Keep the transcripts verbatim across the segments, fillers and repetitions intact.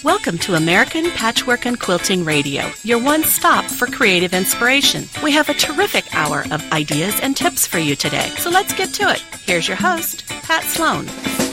Welcome to American Patchwork and Quilting Radio, your one stop for creative inspiration. We have a terrific hour of ideas and tips for you today, so let's get to it. Here's your host, Pat Sloan.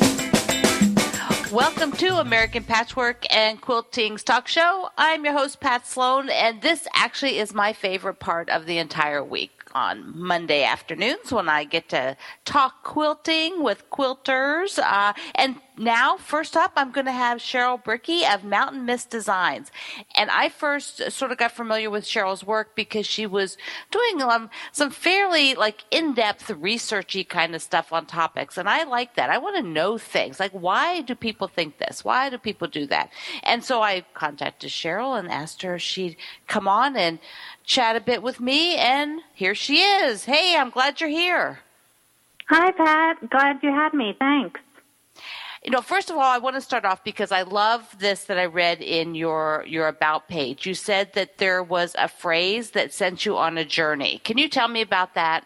Welcome to American Patchwork and Quilting's talk show. I'm your host, Pat Sloan, and this actually is my favorite part of the entire week. On Monday afternoons when I get to talk quilting with quilters. Uh, and now, first up, I'm going to have Cheryl Brickey of Mountain Mist Designs. And I first sort of got familiar with Cheryl's work because she was doing um, some fairly like in-depth researchy kind of stuff on topics. And I like that. I want to know things. Like, why do people think this? Why do people do that? And so I contacted Cheryl and asked her if she'd come on and chat a bit with me, and here she is. Hey, I'm glad you're here. Hi, Pat. Glad you had me. Thanks. You know, first of all, I want to start off because I love this that I read in your, your About page. You said that there was a phrase that sent you on a journey. Can you tell me about that?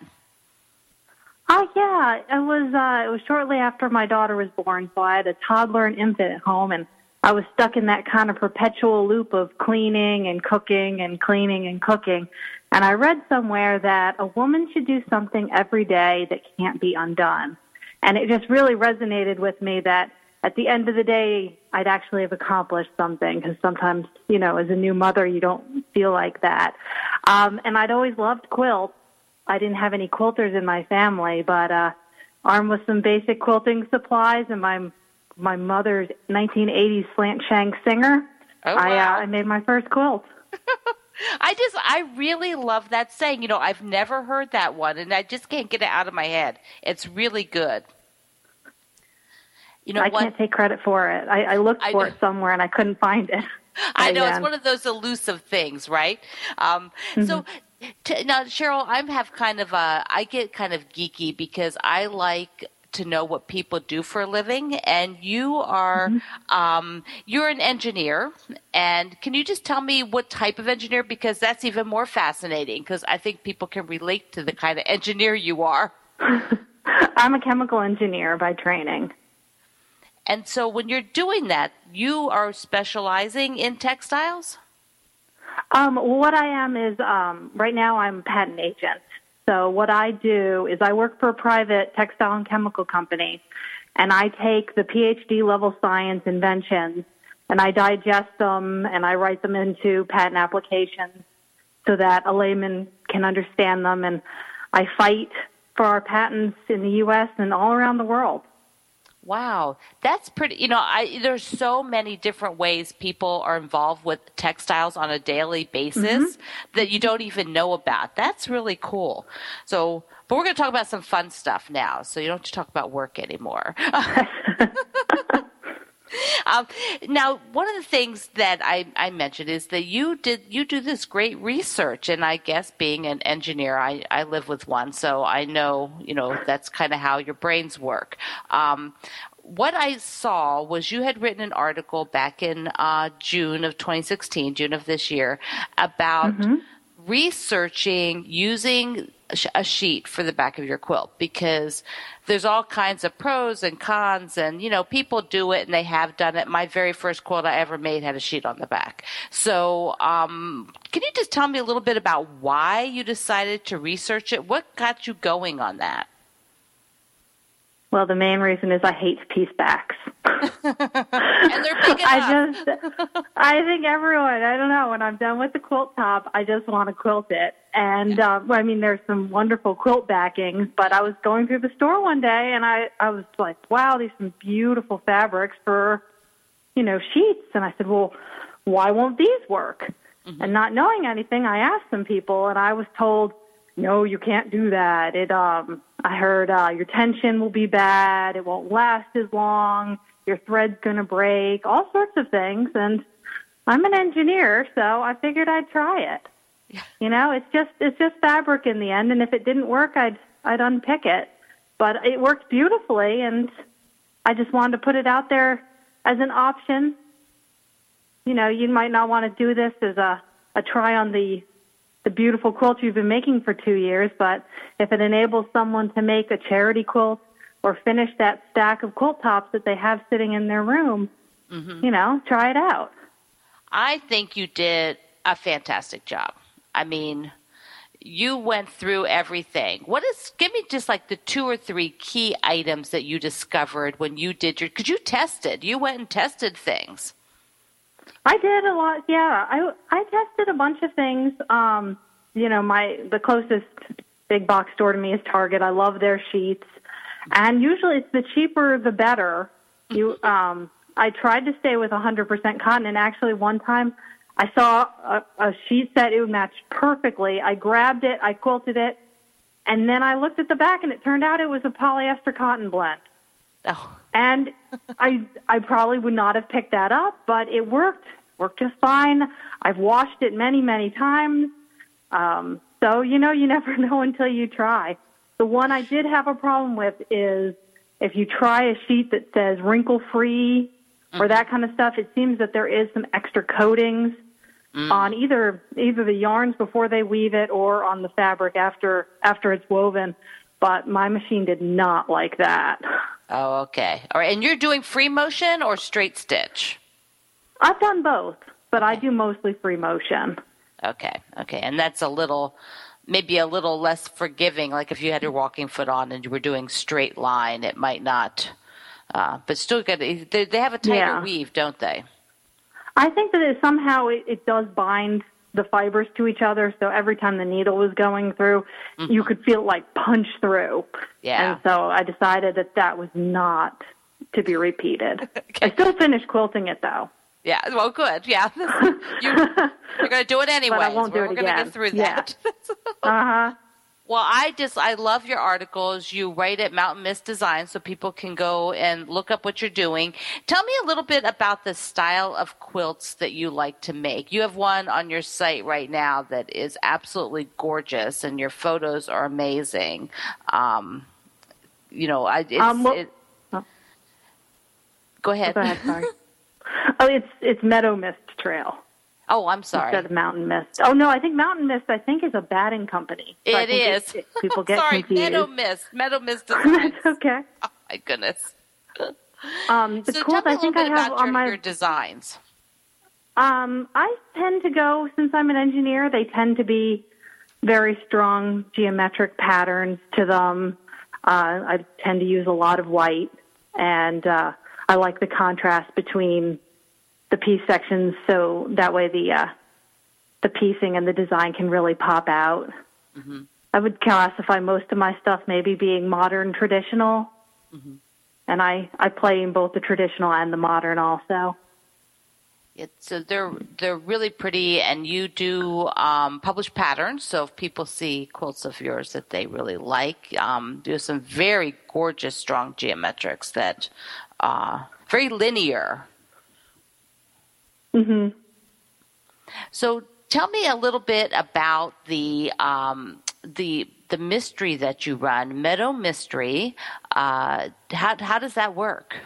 Oh, yeah. It was, uh, it was shortly after my daughter was born, so I had a toddler and infant at home, and I was stuck in that kind of perpetual loop of cleaning and cooking and cleaning and cooking. And I read somewhere that a woman should do something every day that can't be undone. And it just really resonated with me that at the end of the day, I'd actually have accomplished something, because sometimes, you know, as a new mother, you don't feel like that. Um, and I'd always loved quilts. I didn't have any quilters in my family, but uh, armed with some basic quilting supplies and my my mother's nineteen eighties slant shank Singer, oh, I, wow. uh, I made my first quilt. I just, I really love that saying. You know, I've never heard that one, and I just can't get it out of my head. It's really good. You know, I what? can't take credit for it. I, I looked I for know. it somewhere, and I couldn't find it. I know. Again. It's one of those elusive things, right? Um, Mm-hmm. So t- now, Cheryl, I have kind of a, I get kind of geeky because I like to know what people do for a living, and you are mm-hmm. um, you're an engineer. And can you just tell me what type of engineer? Because that's even more fascinating, because I think people can relate to the kind of engineer you are. I'm a chemical engineer by training. And so when you're doing that, you are specializing in textiles? Um, what I am is, um, right now I'm a patent agent. So what I do is I work for a private textile and chemical company, and I take the P H D level science inventions, and I digest them, and I write them into patent applications so that a layman can understand them, and I fight for our patents in the U S and all around the world. Wow, that's pretty, you know, I, there's so many different ways people are involved with textiles on a daily basis mm-hmm. that you don't even know about. That's really cool. So, but we're going to talk about some fun stuff now, so you don't have to talk about work anymore. um, now, one of the things that I, I mentioned is that you did you do this great research, and I guess being an engineer, I, I live with one, so I know, you know, that's kind of how your brains work. Um, what I saw was you had written an article back in uh, June of twenty sixteen, June of this year, about mm-hmm. researching using a sheet for the back of your quilt, because there's all kinds of pros and cons, and, you know, people do it and they have done it. My very first quilt I ever made had a sheet on the back. So um, can you just tell me a little bit about why you decided to research it? What got you going on that? Well, the main reason is I hate piece backs. And they're big enough. I just, I think everyone, I don't know, when I'm done with the quilt top, I just want to quilt it. And, uh, I mean, there's some wonderful quilt backings, but I was going through the store one day, and I, I was like, wow, these are some beautiful fabrics for, you know, sheets. And I said, well, why won't these work? Mm-hmm. And not knowing anything, I asked some people, and I was told, no, you can't do that. It, um, I heard uh, your tension will be bad. It won't last as long. Your thread's going to break, all sorts of things. And I'm an engineer, so I figured I'd try it. Yeah. You know, it's just it's just fabric in the end, and if it didn't work, I'd I'd unpick it. But it worked beautifully, and I just wanted to put it out there as an option. You know, you might not want to do this as a, a try on the the beautiful quilt you've been making for two years, but if it enables someone to make a charity quilt or finish that stack of quilt tops that they have sitting in their room, mm-hmm. you know, try it out. I think you did a fantastic job. I mean, you went through everything. What is, give me just like the two or three key items that you discovered when you did your, because you tested, you went and tested things. I did a lot. Yeah. I, I tested a bunch of things. Um, you know, my, the closest big box store to me is Target. I love their sheets. And usually it's the cheaper, the better. You, um, I tried to stay with one hundred percent cotton, and actually one time I saw a, a sheet set, it would match perfectly. I grabbed it, I quilted it, and then I looked at the back, and it turned out it was a polyester cotton blend. Oh. And I I probably would not have picked that up, but it worked, worked just fine. I've washed it many, many times. Um, so, you know, you never know until you try. The one I did have a problem with is if you try a sheet that says wrinkle-free, or that kind of stuff, it seems that there is some extra coatings mm. on either either the yarns before they weave it or on the fabric after after it's woven. But my machine did not like that. Oh, okay. All right. And you're doing free motion or straight stitch? I've done both, but okay. I do mostly free motion. Okay. Okay. And that's a little, maybe a little less forgiving. Like if you had your walking foot on and you were doing straight line, it might not. Uh, but still good. They, they have a tighter yeah. weave, don't they? I think that it, somehow it, it does bind the fibers to each other. So every time the needle was going through, mm-hmm. you could feel it like punch through. Yeah. And so I decided that that was not to be repeated. Okay. I still finished quilting it though. Yeah. Well, good. Yeah. you, you're going to do it anyway. But I won't do we're it we're again. We're going to get through that. Yeah. uh-huh. Well, I just, I love your articles. You write at Mountain Mist Design so people can go and look up what you're doing. Tell me a little bit about the style of quilts that you like to make. You have one on your site right now that is absolutely gorgeous, and your photos are amazing. Um, you know, I, it's, um, well, it, oh. Go ahead. Go ahead, sorry. oh, it's, it's Meadow Mist Trail. Oh, I'm sorry. Instead of Mountain Mist. Oh, no, I think Mountain Mist, I think, is a batting company. So it is. It, it, people get sorry, confused. Meadow Mist. Meadow Mist Designs. That's okay. Oh, my goodness. Um, the so quilt tell me I think a little bit I have about on your, my your designs. Um, I tend to go, since I'm an engineer, they tend to be very strong geometric patterns to them. Uh, I tend to use a lot of white, and uh, I like the contrast between the piece sections, so that way the uh, the piecing and the design can really pop out. Mm-hmm. I would classify most of my stuff maybe being modern traditional, mm-hmm. and I, I play in both the traditional and the modern also. Yeah, so they're they're really pretty, and you do um, publish patterns. So if people see quilts of yours that they really like, um, do some very gorgeous, strong geometrics that are very linear. Mm-hmm. So tell me a little bit about the um, the the mystery that you run, Meadow Mystery. Uh, how how does that work?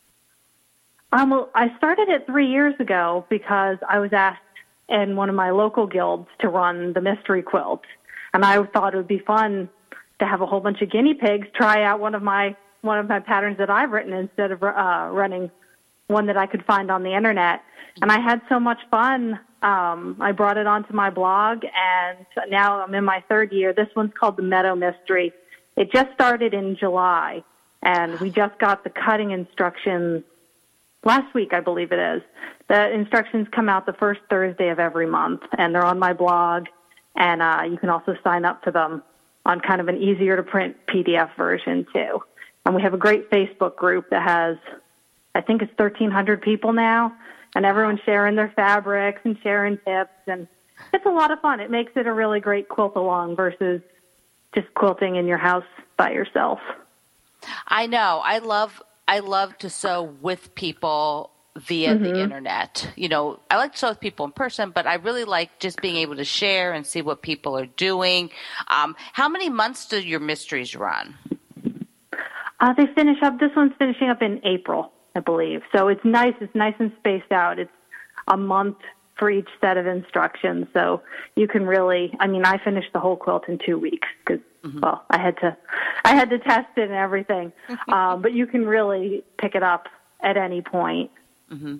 Um, well, I started it three years ago because I was asked in one of my local guilds to run the mystery quilt, and I thought it would be fun to have a whole bunch of guinea pigs try out one of my one of my patterns that I've written instead of uh, running one that I could find on the internet. And I had so much fun. Um, I brought it onto my blog, and now I'm in my third year. This one's called the Meadow Mystery. It just started in July, and we just got the cutting instructions last week, I believe it is. The instructions come out the first Thursday of every month, and they're on my blog, and uh, you can also sign up for them on kind of an easier-to-print P D F version, too. And we have a great Facebook group that has, I think it's thirteen hundred people now, and everyone's sharing their fabrics and sharing tips, and it's a lot of fun. It makes it a really great quilt-along versus just quilting in your house by yourself. I know. I love I love to sew with people via mm-hmm. the internet. You know, I like to sew with people in person, but I really like just being able to share and see what people are doing. Um, how many months do your mysteries run? Uh, they finish up, this one's finishing up in April, I believe. So it's nice. It's nice and spaced out. It's a month for each set of instructions. So you can really, I mean, I finished the whole quilt in two weeks because, mm-hmm. well, I had to, I had to test it and everything. um, but you can really pick it up at any point Mm-hmm.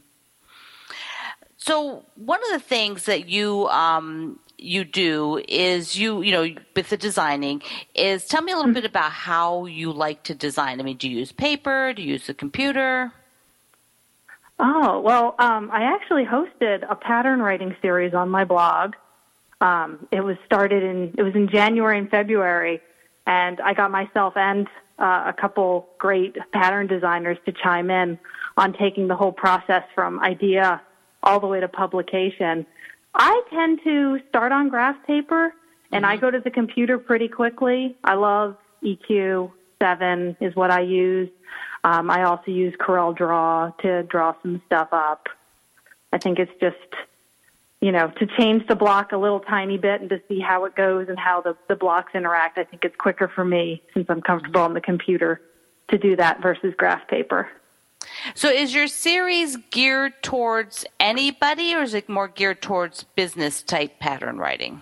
So one of the things that you um, you do is you, you know, with the designing is tell me a little mm-hmm. bit about how you like to design. I mean, do you use paper? Do you use the computer? Oh, well, um, I actually hosted a pattern writing series on my blog. Um, it was started in, it was in January and February, and I got myself and uh, a couple great pattern designers to chime in on taking the whole process from idea all the way to publication. I tend to start on graph paper, and mm-hmm. I go to the computer pretty quickly. I love E Q seven is what I use. Um, I also use Corel Draw to draw some stuff up. I think it's just, you know, to change the block a little tiny bit and to see how it goes and how the, the blocks interact. I think it's quicker for me, since I'm comfortable on the computer, to do that versus graph paper. So is your series geared towards anybody, or is it more geared towards business-type pattern writing?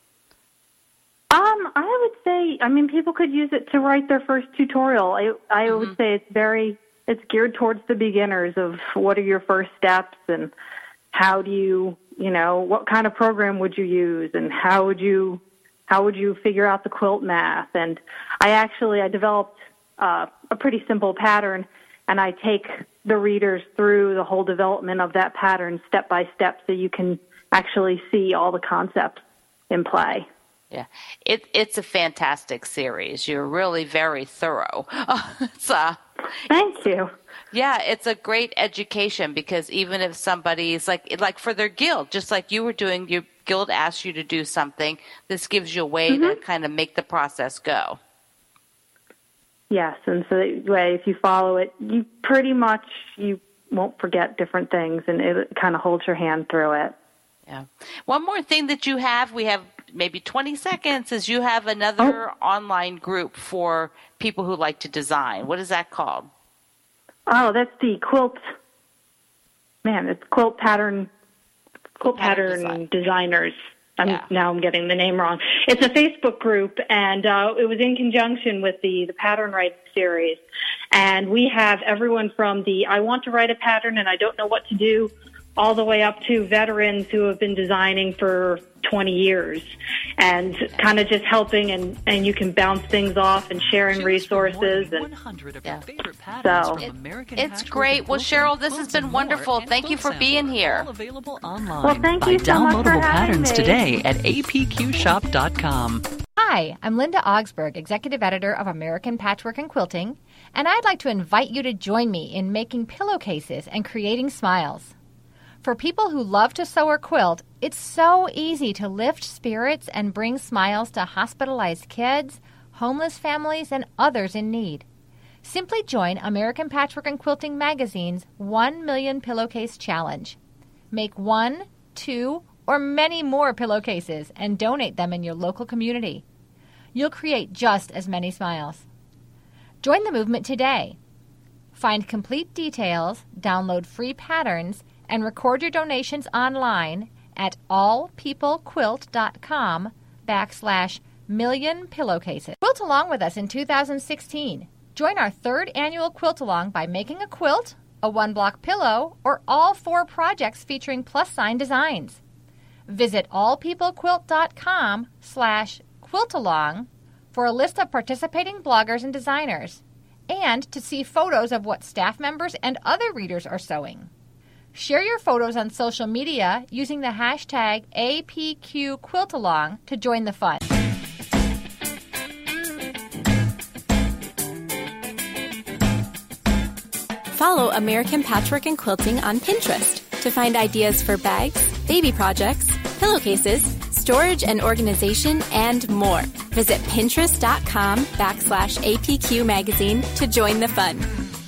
Um, I would say, I mean, people could use it to write their first tutorial. I, I mm-hmm. would say it's very, it's geared towards the beginners of what are your first steps and how do you, you know, what kind of program would you use and how would you, how would you figure out the quilt math? And I actually, I developed uh, a pretty simple pattern, and I take the readers through the whole development of that pattern step by step so you can actually see all the concepts in play. Yeah, it, it's a fantastic series. You're really very thorough. it's, uh, Thank you. Yeah, it's a great education, because even if somebody's like, like for their guild, just like you were doing, your guild asks you to do something, this gives you a way mm-hmm. to kind of make the process go. Yes, and so that way, if you follow it, you pretty much, you won't forget different things, and it kind of holds your hand through it. Yeah. One more thing that you have, we have maybe twenty seconds, is you have another oh. online group for people who like to design. What is that called? Oh, that's the quilt, man, it's quilt pattern, quilt pattern, pattern design. designers. I'm, yeah. Now I'm getting the name wrong. It's a Facebook group, and uh, it was in conjunction with the, the pattern writing series. And we have everyone from the I want to write a pattern and I don't know what to do, all the way up to veterans who have been designing for twenty years, and kind of just helping, and, and you can bounce things off and sharing resources. And yeah. So it, it's great. Well, Cheryl, this has been wonderful. Thank you for being here. Well, thank you so much for having patterns me. Today at A P Q shop dot com. Hi, I'm Linda Augsburg, Executive Editor of American Patchwork and Quilting, and I'd like to invite you to join me in making pillowcases and creating smiles. For people who love to sew or quilt, it's so easy to lift spirits and bring smiles to hospitalized kids, homeless families, and others in need. Simply join American Patchwork and Quilting Magazine's one million Pillowcase Challenge. Make one, two, or many more pillowcases and donate them in your local community. You'll create just as many smiles. Join the movement today. Find complete details, download free patterns, and record your donations online at allpeoplequilt.com backslash million pillowcases. Quilt along with us in two thousand sixteen. Join our third annual Quilt Along by making a quilt, a one-block pillow, or all four projects featuring plus-sign designs. Visit allpeoplequilt.com slash quiltalong for a list of participating bloggers and designers, and to see photos of what staff members and other readers are sewing. Share your photos on social media using the hashtag A P Q Quiltalong to join the fun. Follow American Patchwork and Quilting on Pinterest to find ideas for bags, baby projects, pillowcases, storage and organization, and more. Visit pinterest.com backslash APQ magazine to join the fun.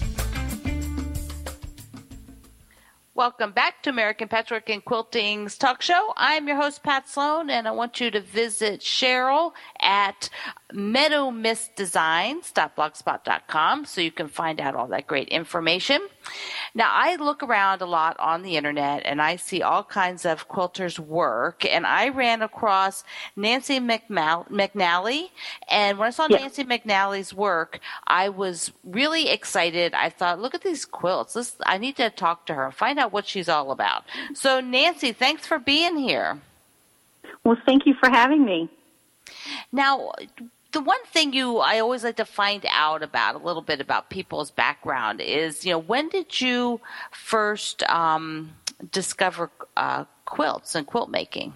Welcome back to American Patchwork and Quilting's talk show. I'm your host, Pat Sloan, and I want you to visit Cheryl at meadow mist designs dot blogspot dot com so you can find out all that great information. Now, I look around a lot on the internet and I see all kinds of quilters work, and I ran across Nancy McMall- McNally, and when I saw yes. Nancy McNally's work, I was really excited. I thought, look at these quilts. This, I need to talk to her and find out what she's all about. So, Nancy, thanks for being here. Well, thank you for having me. Now, the one thing you I always like to find out about, a little bit about people's background is, you know, when did you first um, discover uh, quilts and quilt making?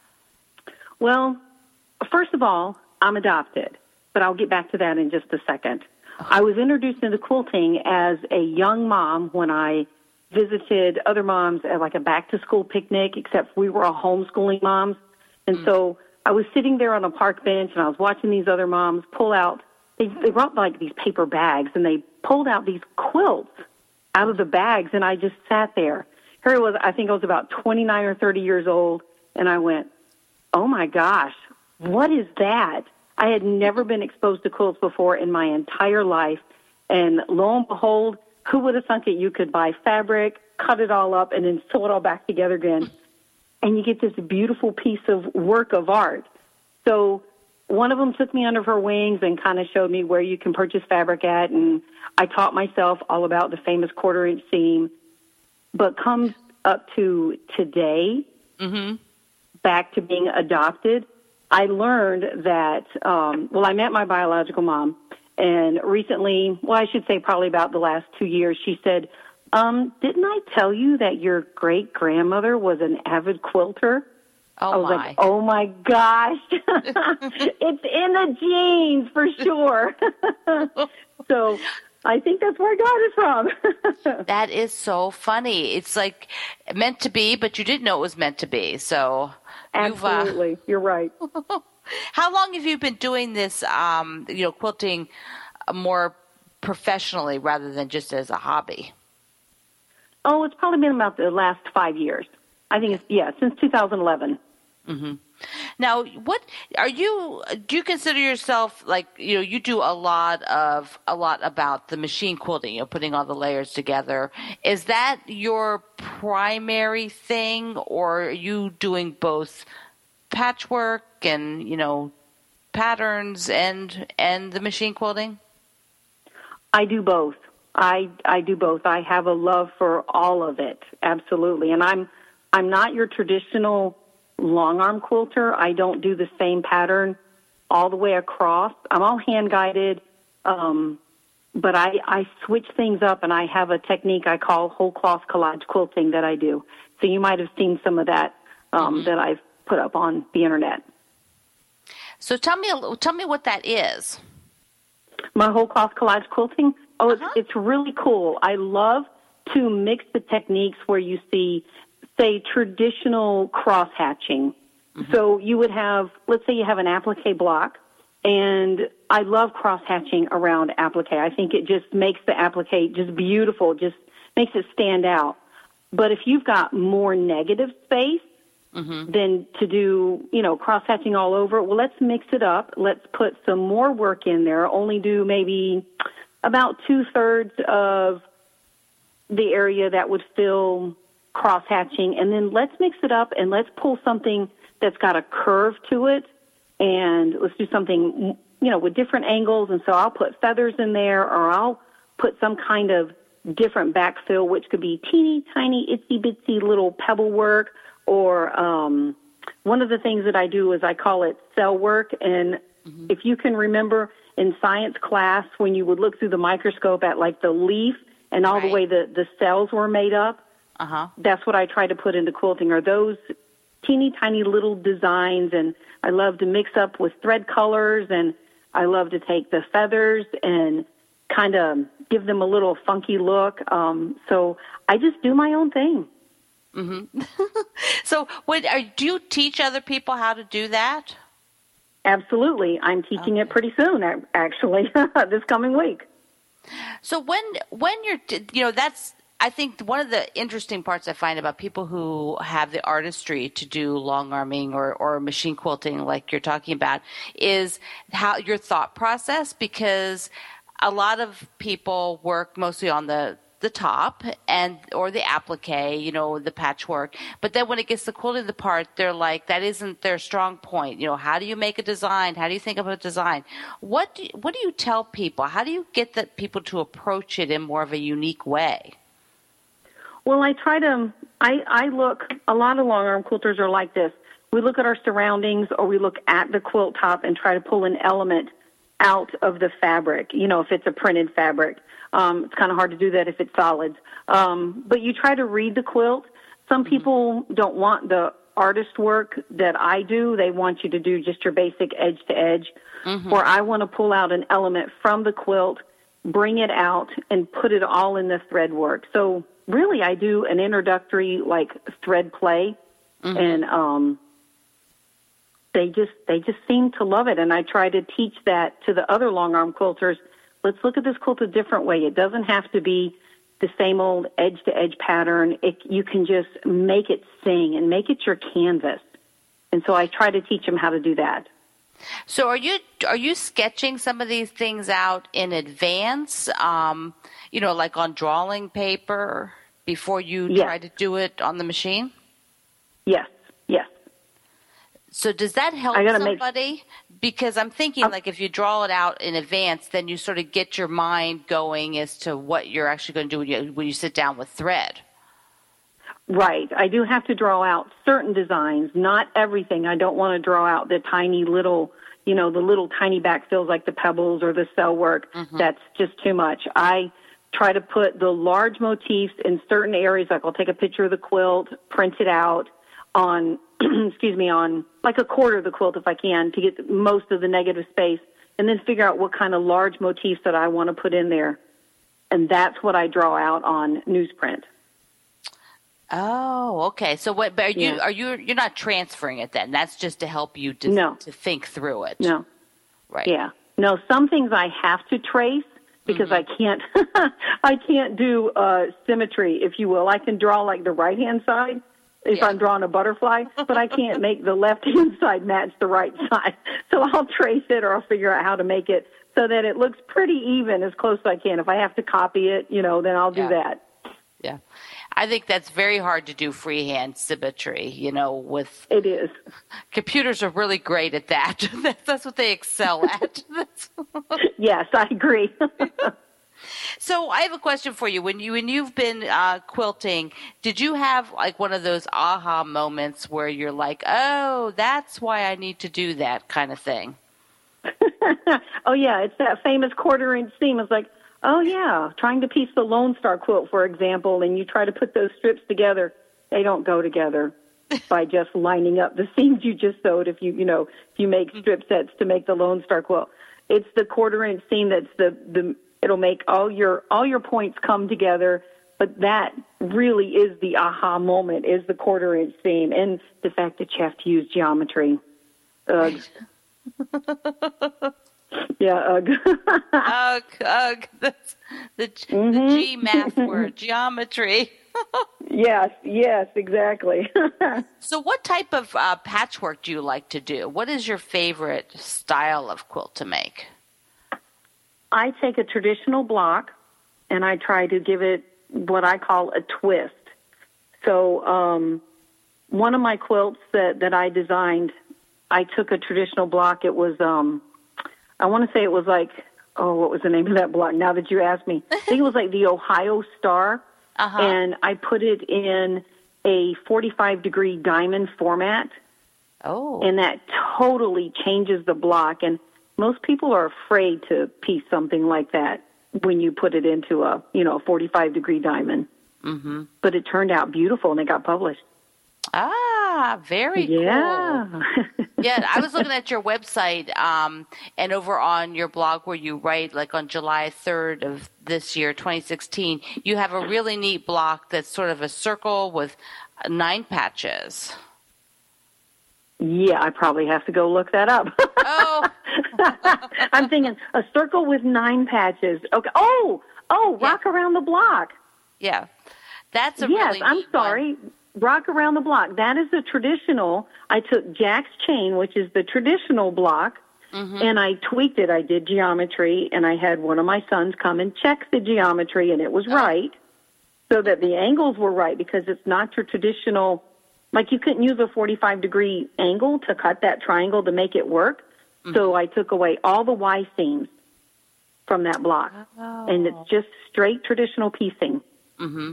Well, first of all, I'm adopted, but I'll get back to that in just a second. I was introduced into quilting as a young mom when I visited other moms at like a back-to-school picnic, except we were all homeschooling moms. And mm. so I was sitting there on a park bench, and I was watching these other moms pull out, they, they brought like these paper bags, and they pulled out these quilts out of the bags, and I just sat there. Here it was, I think I was about twenty-nine or thirty years old, and I went, oh my gosh, what is that? I had never been exposed to quilts before in my entire life, and lo and behold, who would have thunk it? You could buy fabric, cut it all up, and then sew it all back together again, and you get this beautiful piece of work of art. So one of them took me under her wings and kind of showed me where you can purchase fabric at, and I taught myself all about the famous quarter-inch seam. But comes up to today, mm-hmm. back to being adopted, I learned that, um, well, I met my biological mom, and recently, well, I should say probably about the last two years, she said, um, didn't I tell you that your great-grandmother was an avid quilter? Oh, I was my. like, oh, my gosh. It's in the genes for sure. So I think that's where I got it from. That is so funny. It's like meant to be, but you didn't know it was meant to be. So absolutely, you've, uh... you're right. How long have you been doing this, um, you know, quilting more professionally rather than just as a hobby? Oh, it's probably been about the last five years. I think it's, yeah, since two thousand eleven. Mm-hmm. Now, what are you, do you consider yourself like, you know, you do a lot of, a lot about the machine quilting, you know, putting all the layers together. Is that your primary thing, or are you doing both patchwork and, you know, patterns and, and the machine quilting? I do both. I, I do both. I have a love for all of it. Absolutely. And I'm, I'm not your traditional long arm quilter. I don't do the same pattern all the way across. I'm all hand guided. Um, but I, I switch things up, and I have a technique I call whole cloth collage quilting that I do. So you might have seen some of that, um, mm-hmm. that I've put up on the internet. So tell me, tell me what that is. My whole cloth collage quilting? Oh, uh-huh. it's, it's really cool. I love to mix the techniques where you see, say, traditional cross hatching. Mm-hmm. So you would have, let's say you have an applique block, and I love cross hatching around applique. I think it just makes the applique just beautiful, just makes it stand out. But if you've got more negative space, mm-hmm. than to do, you know, cross hatching all over, well, let's mix it up. Let's put some more work in there. Only do maybe about two-thirds of the area that would fill cross hatching, and then let's mix it up and let's pull something that's got a curve to it, and let's do something, you know, with different angles. And so I'll put feathers in there, or I'll put some kind of different backfill, which could be teeny tiny itsy bitsy little pebble work, or um, one of the things that I do is I call it cell work. And mm-hmm. if you can remember in science class when you would look through the microscope at like the leaf and all right. the way the, the cells were made up, uh-huh. that's what I try to put into quilting, are those teeny tiny little designs. And I love to mix up with thread colors, and I love to take the feathers and kind of give them a little funky look. Um, so I just do my own thing. Mm-hmm. So what, are, do you teach other people how to do that? Absolutely. I'm teaching okay. it pretty soon, actually, this coming week. So when when you're, you know, that's I think one of the interesting parts I find about people who have the artistry to do long arming or, or machine quilting like you're talking about is how your thought process, because a lot of people work mostly on the the top and or the applique, you know, the patchwork. But then when it gets to quilting the part, they're like, that isn't their strong point. You know, how do you make a design? How do you think of a design? What do you, what do you tell people? How do you get the people to approach it in more of a unique way? Well, I try to, I, I look, a lot of long arm quilters are like this. We look at our surroundings or we look at the quilt top and try to pull an element out of the fabric, you know, if it's a printed fabric. Um, it's kind of hard to do that if it's solids. Um, but you try to read the quilt. Some people don't want the artist work that I do. They want you to do just your basic edge to edge. Mm-hmm. Or I want to pull out an element from the quilt, bring it out, and put it all in the thread work. So really I do an introductory, like, thread play. Mm-hmm. And um, they just they just seem to love it. And I try to teach that to the other long arm quilters. Let's look at this quilt a different way. It doesn't have to be the same old edge-to-edge pattern. It, you can just make it sing and make it your canvas. And so I try to teach them how to do that. So are you are you sketching some of these things out in advance, um, you know, like on drawing paper before you yes. try to do it on the machine? Yes, yes. So does that help somebody? Make... Because I'm thinking, like, if you draw it out in advance, then you sort of get your mind going as to what you're actually going to do when you, when you sit down with thread. Right. I do have to draw out certain designs, not everything. I don't want to draw out the tiny little, you know, the little tiny backfills like the pebbles or the cell work. Mm-hmm. That's just too much. I try to put the large motifs in certain areas, like I'll take a picture of the quilt, print it out on, excuse me, on like a quarter of the quilt if I can to get most of the negative space, and then figure out what kind of large motifs that I want to put in there. And that's what I draw out on newsprint. Oh, okay. So what, but are you, yeah. are you, you're not transferring it then? That's just to help you to, no. to think through it. No. Right. Yeah. No, some things I have to trace because mm-hmm. I can't, I can't do uh, symmetry, if you will. I can draw like the right-hand side if yeah. I'm drawing a butterfly, but I can't make the left-hand side match the right side. So I'll trace it or I'll figure out how to make it so that it looks pretty even as close as I can. If I have to copy it, you know, then I'll do yeah. that. Yeah. I think that's very hard to do freehand symmetry, you know, with... It is. Computers are really great at that. That's what they excel at. Yes, I agree. So I have a question for you. When you when you've been uh, quilting, did you have like one of those aha moments where you're like, "Oh, that's why I need to do that," kind of thing? Oh yeah, it's that famous quarter-inch seam. It's like, oh yeah, trying to piece the Lone Star quilt, for example, and you try to put those strips together. They don't go together by just lining up the seams you just sewed. If you you know if you make strip sets to make the Lone Star quilt, it's the quarter-inch seam that's the the It'll make all your all your points come together, but that really is the aha moment, is the quarter-inch seam, and the fact that you have to use geometry. Ugh. Yeah, ugh. Ugh, ugh. That's the, mm-hmm. the G math word, geometry. Yes, yes, exactly. So what type of uh, patchwork do you like to do? What is your favorite style of quilt to make? I take a traditional block, and I try to give it what I call a twist. So um, one of my quilts that, that I designed, I took a traditional block. It was, um, I want to say it was like, oh, what was the name of that block? Now that you asked me. I think it was like the Ohio Star, uh-huh. and I put it in a forty-five degree diamond format. Oh. And that totally changes the block. And most people are afraid to piece something like that when you put it into a, you know, forty-five degree diamond. Mm-hmm. But it turned out beautiful, and it got published. Ah, very yeah. cool. Yeah, I was looking at your website, um, and over on your blog where you write, like on July third of this year, twenty sixteen, you have a really neat block that's sort of a circle with nine patches. Yeah, I probably have to go look that up. Oh. I'm thinking a circle with nine patches. Okay. Oh, oh, rock yeah. around the block. Yeah. That's a yes, really I'm neat sorry. one. Rock Around the Block. That is a traditional. I took Jack's Chain, which is the traditional block, mm-hmm. and I tweaked it. I did geometry, and I had one of my sons come and check the geometry, and it was oh. right, so that the angles were right, because it's not your traditional, like you couldn't use a forty-five degree angle to cut that triangle to make it work. Mm-hmm. So I took away all the Y seams from that block, oh. and it's just straight traditional piecing. Mm-hmm.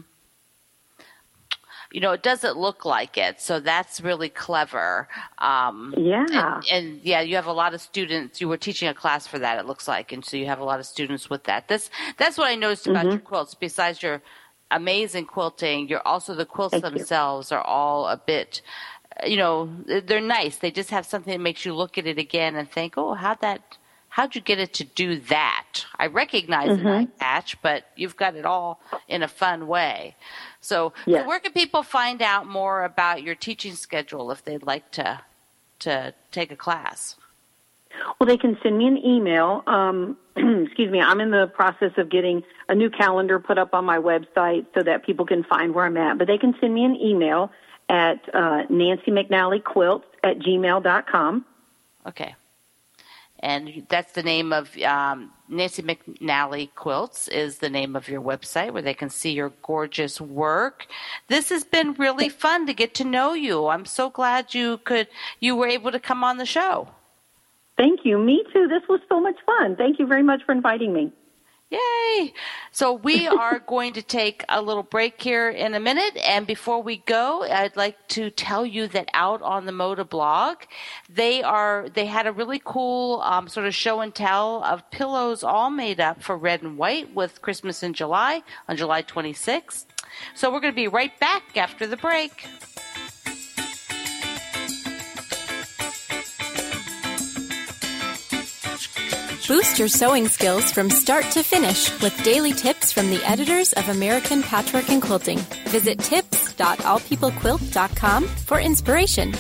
You know, it doesn't look like it, so that's really clever. Um, yeah. And, and, yeah, you have a lot of students. You were teaching a class for that, it looks like, and so you have a lot of students with that. This, that's what I noticed about mm-hmm. your quilts. Besides your amazing quilting, you're also the quilts Thank themselves you. Are all a bit, you know, they're nice. They just have something that makes you look at it again and think, oh, how'd that – how'd you get it to do that? I recognize mm-hmm. an eye patch, but you've got it all in a fun way. So, yes. so where can people find out more about your teaching schedule if they'd like to to take a class? Well, they can send me an email. Um, excuse me, I'm in the process of getting a new calendar put up on my website so that people can find where I'm at. But they can send me an email at uh, Nancy McNally Quilts at gmail dot com. Okay. And that's the name of um, Nancy McNally Quilts is the name of your website where they can see your gorgeous work. This has been really fun to get to know you. I'm so glad you could you were able to come on the show. Thank you. Me too. This was so much fun. Thank you very much for inviting me. Yay! So we are going to take a little break here in a minute, and before we go, I'd like to tell you that out on the Moda blog, they are they had a really cool um, sort of show and tell of pillows all made up for red and white with Christmas in July on July twenty-sixth. So we're going to be right back after the break. Boost your sewing skills from start to finish with daily tips from the editors of American Patchwork and Quilting. Visit tips dot all people quilt dot com for inspiration.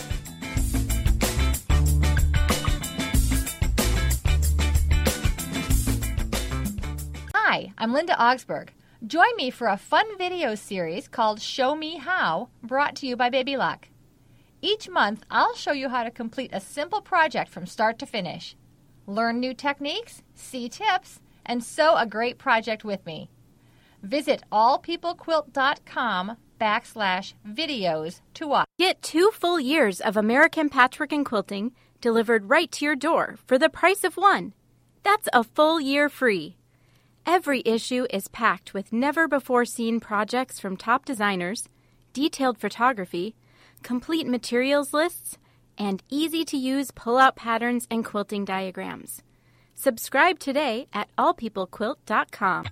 Hi, I'm Linda Augsburg. Join me for a fun video series called Show Me How, brought to you by Baby Lock. Each month, I'll show you how to complete a simple project from start to finish. Learn new techniques, see tips, and sew a great project with me. Visit all people quilt dot com backslash videos to watch. Get two full years of American Patchwork and Quilting delivered right to your door for the price of one. That's a full year free. Every issue is packed with never-before-seen projects from top designers, detailed photography, complete materials lists, and easy-to-use pull-out patterns and quilting diagrams. Subscribe today at all people quilt dot com.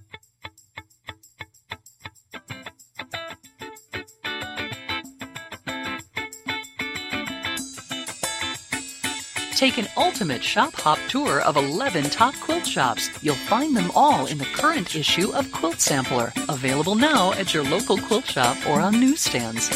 Take an ultimate shop hop tour of eleven top quilt shops. You'll find them all in the current issue of Quilt Sampler, available now at your local quilt shop or on newsstands.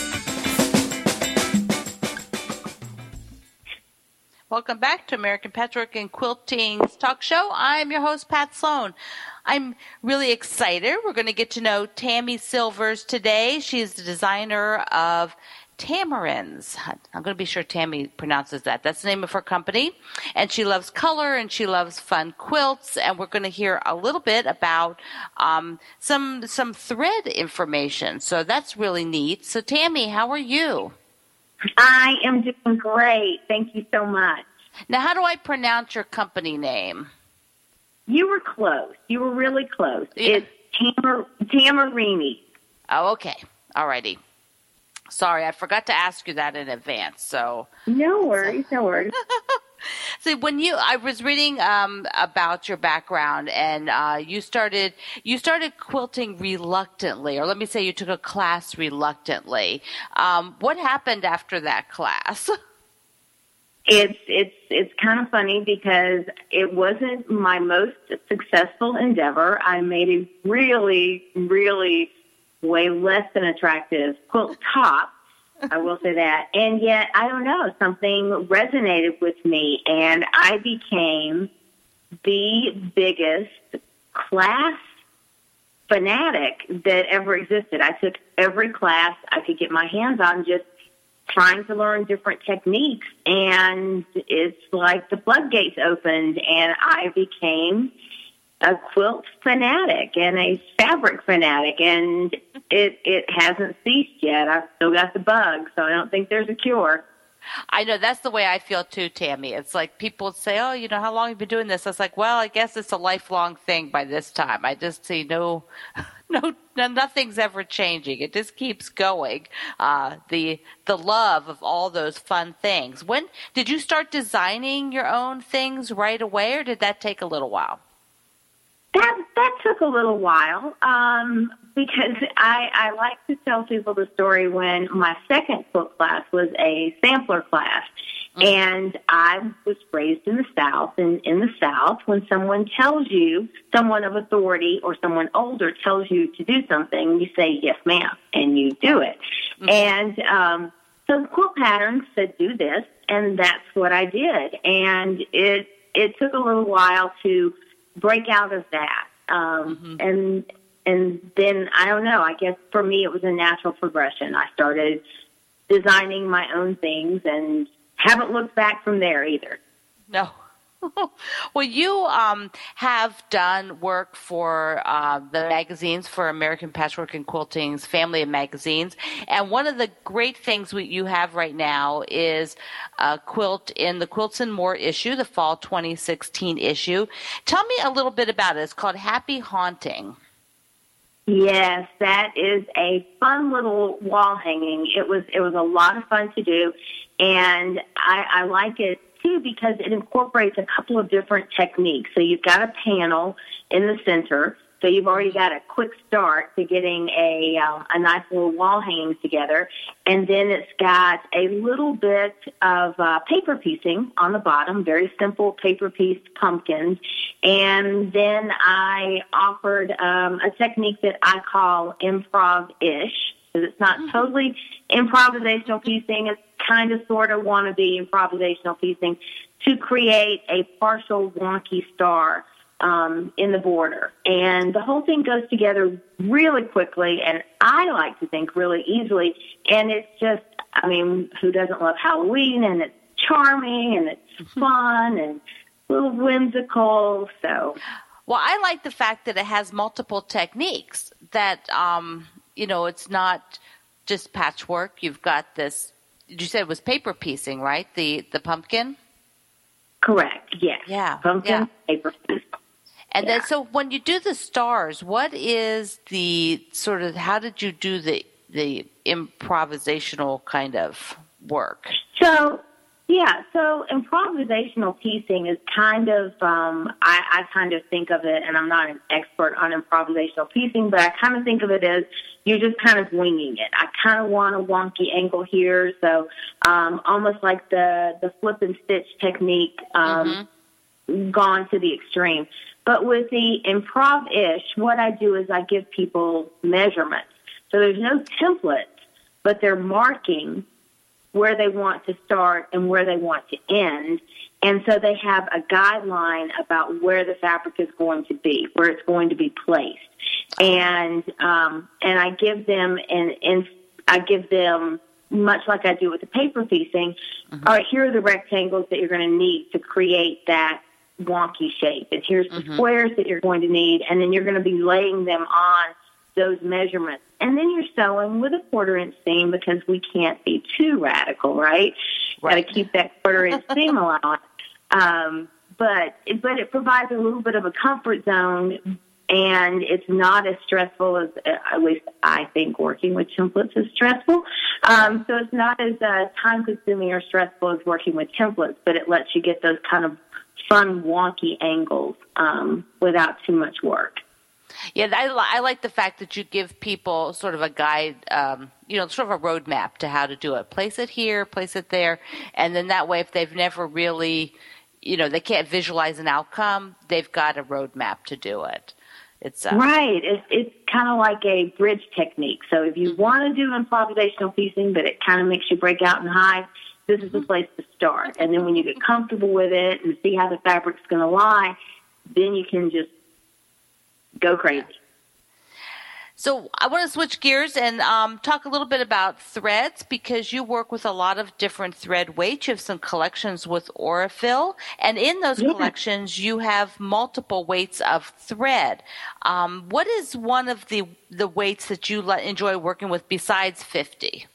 Welcome back to American Patchwork and Quilting's talk show. I'm your host, Pat Sloan. I'm really excited. We're going to get to know Tammy Silvers today. She's the designer of Tamarins. I'm going to be sure Tammy pronounces that. That's the name of her company. And she loves color and she loves fun quilts. And we're going to hear a little bit about um, some some thread information. So that's really neat. So Tammy, how are you? I am doing great. Thank you so much. Now, how do I pronounce your company name? You were close. You were really close. Yeah. It's Tamar, Tamarini. Oh, okay. All righty. Sorry, I forgot to ask you that in advance. So no worries, so. no worries. See, when you, I was reading um, about your background, and uh, you started, you started quilting reluctantly, or let me say, you took a class reluctantly. Um, what happened after that class? It's it's it's kind of funny because it wasn't my most successful endeavor. I made a really, really way less than attractive quilt top. I will say that. And yet, I don't know, something resonated with me, and I became the biggest class fanatic that ever existed. I took every class I could get my hands on, just trying to learn different techniques, and it's like the floodgates opened, and I became a quilt fanatic and a fabric fanatic, and it it hasn't ceased yet. I've still got the bug, so I don't think there's a cure. I know that's the way I feel too, Tammy. It's like people say, "Oh, you know, how long have you been doing this?" I was like, "Well, I guess it's a lifelong thing by this time." I just see no, no, no nothing's ever changing. It just keeps going. Uh, the the love of all those fun things. When did you start designing your own things right away, or did that take a little while? That that took a little while um, because I, I like to tell people the story when my second quilt class was a sampler class. Mm-hmm. And I was raised in the South. And in the South, when someone tells you, someone of authority or someone older tells you to do something, you say, yes, ma'am, and you do it. Mm-hmm. And um, so the quilt pattern said, do this, and that's what I did. And it it took a little while to break out of that. Um, mm-hmm. And and then, I don't know, I guess for me it was a natural progression. I started designing my own things and haven't looked back from there either. No. Well, you um, have done work for uh, the magazines, for American Patchwork and Quilting's family of magazines. And one of the great things we, you have right now is a quilt in the Quilts and More issue, the fall twenty sixteen issue. Tell me a little bit about it. It's called Happy Haunting. Yes, that is a fun little wall hanging. It was it was a lot of fun to do, and I, I like it too because it incorporates a couple of different techniques. So you've got a panel in the center, so you've already got a quick start to getting a um, a nice little wall hanging together, and then it's got a little bit of uh, paper piecing on the bottom, very simple paper pieced pumpkins, and then I offered um, a technique that I call improv-ish, because it's not totally improvisational piecing. It's kind of sort of wannabe improvisational piecing to create a partial wonky star um, in the border. And the whole thing goes together really quickly, and I like to think really easily. And it's just, I mean, who doesn't love Halloween? And it's charming, and it's fun, and a little whimsical. So, well, I like the fact that it has multiple techniques, that, um, you know, it's not just patchwork. You've got this, you said it was paper piecing, right? The the pumpkin? Correct, yes. Yeah. Pumpkin, yeah. paper piece. And yeah. then, so when you do the stars, what is the sort of, how did you do the the improvisational kind of work? So, yeah, so improvisational piecing is kind of, um, I, I kind of think of it, and I'm not an expert on improvisational piecing, but I kind of think of it as you're just kind of winging it. I kind of want a wonky angle here, so um, almost like the, the flip and stitch technique um, mm-hmm. gone to the extreme. But with the improv-ish, what I do is I give people measurements. So there's no template, but they're marking where they want to start and where they want to end. And so they have a guideline about where the fabric is going to be, where it's going to be placed. And um, and I give them and and I give them, much like I do with the paper piecing, mm-hmm. all right, here are the rectangles that you're going to need to create that wonky shape. And here's the mm-hmm. squares that you're going to need, and then you're going to be laying them on those measurements. And then you're sewing with a quarter inch seam, because we can't be too radical, right? Right. Got to keep that quarter inch seam allowance. Um, but but it provides a little bit of a comfort zone, and it's not as stressful as, at least I think, working with templates is stressful. Um, so it's not as uh, time-consuming or stressful as working with templates, but it lets you get those kind of fun, wonky angles um, without too much work. Yeah, I, I like the fact that you give people sort of a guide, um, you know, sort of a roadmap to how to do it. Place it here, place it there, and then that way, if they've never really, you know, they can't visualize an outcome, they've got a roadmap to do it. It's uh, right. It's, it's kind of like a bridge technique. So if you mm-hmm. want to do improvisational piecing, but it kind of makes you break out and hide, this is the place to start. And then when you get comfortable with it and see how the fabric's going to lie, then you can just go crazy. So I want to switch gears and um, talk a little bit about threads, because you work with a lot of different thread weights. You have some collections with Aurifil, and in those yeah. collections you have multiple weights of thread. Um, what is one of the, the weights that you enjoy working with besides fifty?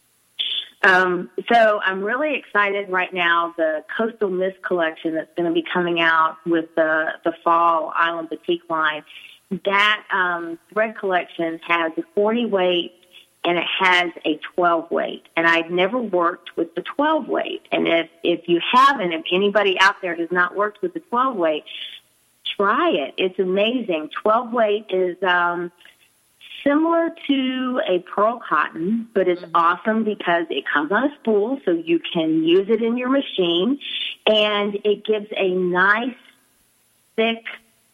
Um, so I'm really excited right now. The Coastal Mist collection that's going to be coming out with the, the fall Island Boutique line. That um, thread collection has a forty weight and it has a twelve weight. And I've never worked with the twelve weight. And if, if you haven't, if anybody out there has not worked with the twelve weight, try it. It's amazing. twelve weight is um, similar to a pearl cotton, but it's mm-hmm. awesome because it comes on a spool, so you can use it in your machine. And it gives a nice, thick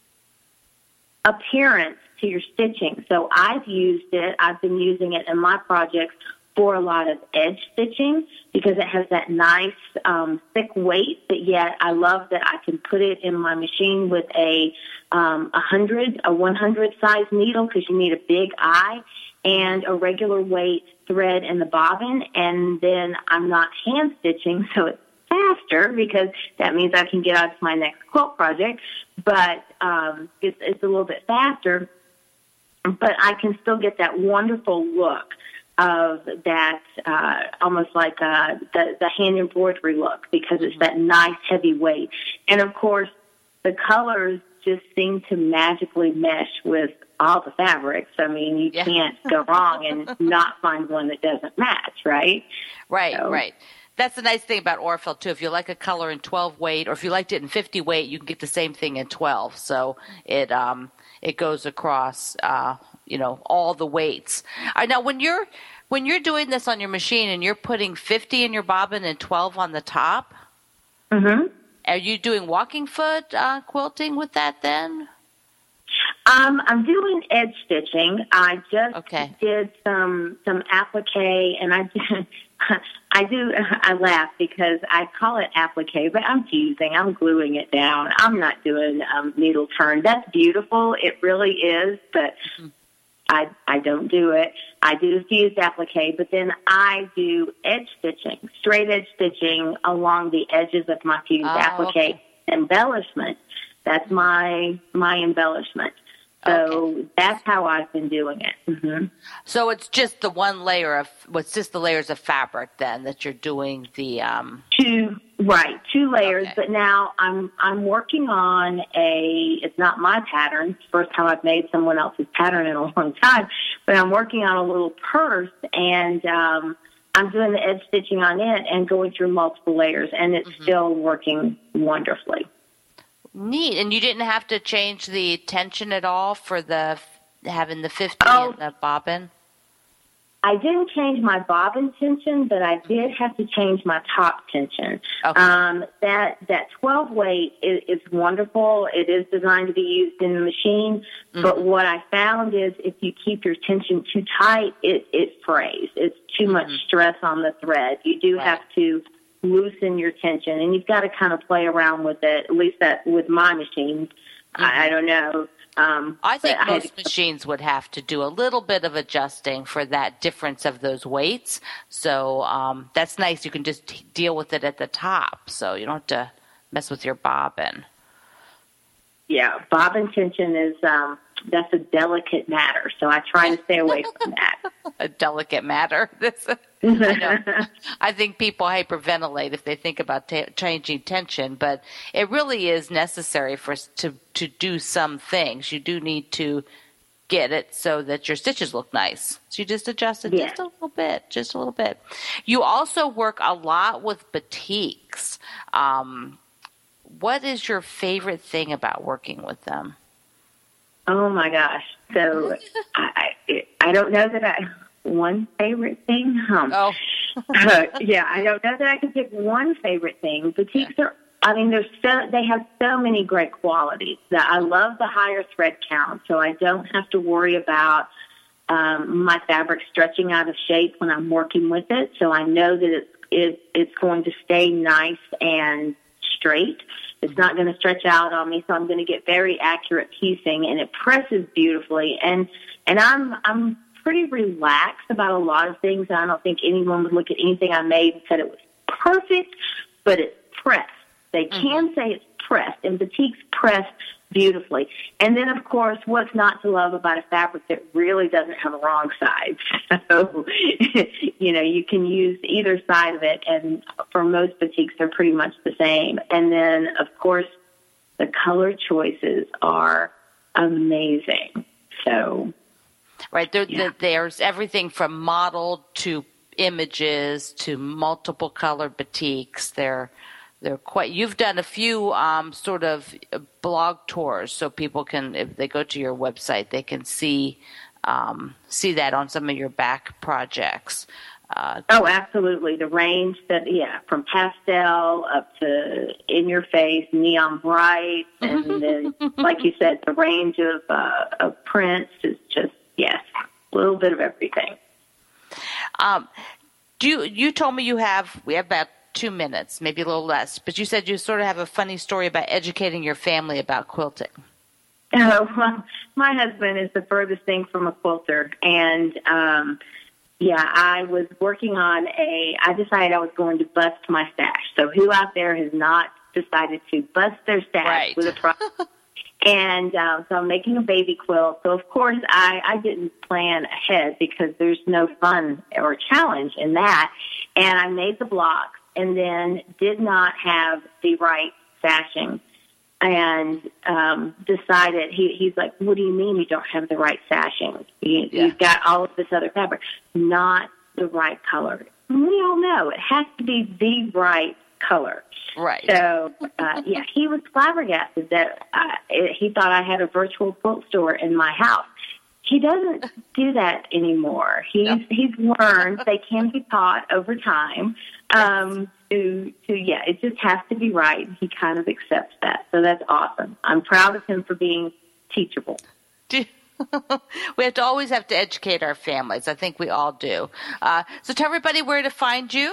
appearance to your stitching. So I've used it, I've been using it in my projects for a lot of edge stitching because it has that nice um, thick weight, but yet I love that I can put it in my machine with a um, a hundred, a one hundred size needle because you need a big eye and a regular weight thread in the bobbin, and then I'm not hand stitching, so it's faster because that means I can get on to my next quilt project, but um, it's, it's a little bit faster, but I can still get that wonderful look of that uh, almost like uh, the, the hand embroidery look because it's that nice heavy weight. And, of course, the colors just seem to magically mesh with all the fabrics. I mean, you yeah. can't go wrong and not find one that doesn't match, right? Right, so, right. That's the nice thing about Aurifil, too. If you like a color in twelve weight, or if you liked it in fifty weight, you can get the same thing in twelve. So it um it goes across uh you know all the weights. All right, now when you're when you're doing this on your machine and you're putting fifty in your bobbin and twelve on the top, mm-hmm. are you doing walking foot uh, quilting with that then? Um, I'm doing edge stitching. I just okay. did some some applique, and I did, I do. I laugh because I call it applique, but I'm fusing. I'm gluing it down. I'm not doing um, needle turn. That's beautiful. It really is, but mm-hmm. I I don't do it. I do fused applique, but then I do edge stitching, straight edge stitching along the edges of my fused oh, applique okay. embellishment. That's my my embellishment. So okay. that's how I've been doing it. Mm-hmm. So it's just the one layer of what's just the layers of fabric then that you're doing the um two right two layers. Okay. But now I'm I'm working on a. It's not my pattern. It's the first time I've made someone else's pattern in a long time. But I'm working on a little purse, and um, I'm doing the edge stitching on it and going through multiple layers, and it's mm-hmm. still working wonderfully. Neat. And you didn't have to change the tension at all for the having the fifty oh, and the bobbin? I didn't change my bobbin tension, but I did have to change my top tension. Okay. Um, that that twelve weight is, is wonderful. It is designed to be used in the machine, mm-hmm. but what I found is if you keep your tension too tight, it, it frays. It's too mm-hmm. much stress on the thread. You do right. have to loosen your tension, and you've got to kind of play around with it, at least that with my machines. Mm-hmm. I, I don't know. Um, I think most I, machines would have to do a little bit of adjusting for that difference of those weights. So um, that's nice. You can just t- deal with it at the top, so you don't have to mess with your bobbin. Yeah, bobbin tension is um, that's a delicate matter, so I try to stay away from that. A delicate matter. This, I know. I think people hyperventilate if they think about t- changing tension, but it really is necessary for us to to do some things. You do need to get it so that your stitches look nice. So you just adjust it yeah. just a little bit, just a little bit. You also work a lot with batiks. Um, what is your favorite thing about working with them? Oh my gosh! So I, I I don't know that I one favorite thing. Um, oh, uh, yeah, I don't know that I can pick one favorite thing. Batiks yeah. are. I mean, there's so they have so many great qualities. That I love the higher thread count, so I don't have to worry about um, my fabric stretching out of shape when I'm working with it. So I know that it's it, it's going to stay nice and straight. It's not going to stretch out on me, so I'm going to get very accurate piecing, and it presses beautifully. And and I'm I'm pretty relaxed about a lot of things. I don't think anyone would look at anything I made and said it was perfect, but it's pressed. They can mm-hmm. say it's pressed, and batiks pressed beautifully. And then, of course, what's not to love about a fabric that really doesn't have a wrong side? So, you know, you can use either side of it, and for most batiks, they're pretty much the same. And then, of course, the color choices are amazing. So, right, there, yeah. there's everything from model to images to multiple color batiks. They're they're quite. You've done a few um, sort of blog tours, so people can, if they go to your website, they can see um, see that on some of your back projects. Uh, oh, absolutely. The range that, yeah, from pastel up to in your face, neon bright, and then, like you said, the range of uh, of prints is just, yes, a little bit of everything. Um, do you, you told me you have, we have about two minutes, maybe a little less, but you said you sort of have a funny story about educating your family about quilting. Oh, well, my husband is the furthest thing from a quilter, and um, yeah, I was working on a, I decided I was going to bust my stash. So who out there has not decided to bust their stash right. with a project? And uh, so I'm making a baby quilt. So, of course, I, I didn't plan ahead because there's no fun or challenge in that. And I made the blocks and then did not have the right sashing. And um, decided, he, he's like, what do you mean you don't have the right sashing? You, yeah. You've got all of this other fabric. Not the right color. We all know it has to be the right color. Right. So, uh, yeah, he was flabbergasted that uh, he thought I had a virtual quilt store in my house. He doesn't do that anymore. He's no. he's learned they can be taught over time. Um, to to yeah, it just has to be right. He kind of accepts that, so that's awesome. I'm proud of him for being teachable. We have to always have to educate our families. I think we all do. Uh, so tell everybody where to find you.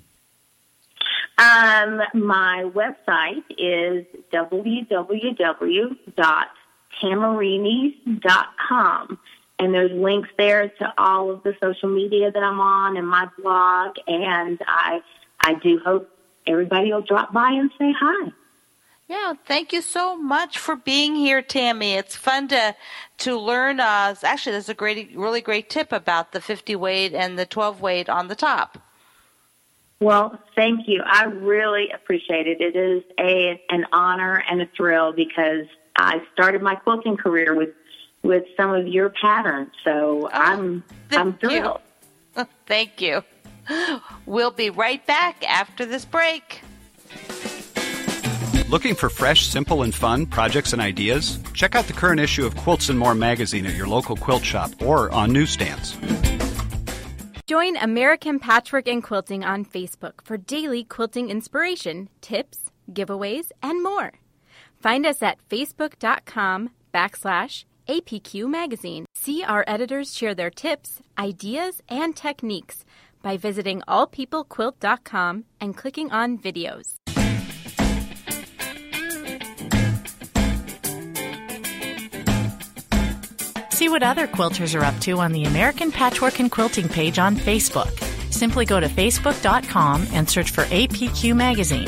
Um, my website is w w w dot tamarinis dot com, and there's links there to all of the social media that I'm on and my blog, and I I do hope everybody will drop by and say hi. Yeah, thank you so much for being here, Tammy. It's fun to to learn. Uh, actually, there's a great, really great tip about the fifty weight and the twelve weight on the top. Well, thank you. I really appreciate it. It is a an honor and a thrill because I started my quilting career with with some of your patterns, so oh, I'm I'm thrilled. You. Thank you. We'll be right back after this break. Looking for fresh, simple, and fun projects and ideas? Check out the current issue of Quilts and More magazine at your local quilt shop or on newsstands. Join American Patchwork and Quilting on Facebook for daily quilting inspiration, tips, giveaways, and more. Find us at facebook.com backslash APQ Magazine. See our editors share their tips, ideas, and techniques by visiting all people quilt dot com and clicking on videos. See what other quilters are up to on the American Patchwork and Quilting page on Facebook. Simply go to facebook dot com and search for A P Q Magazine.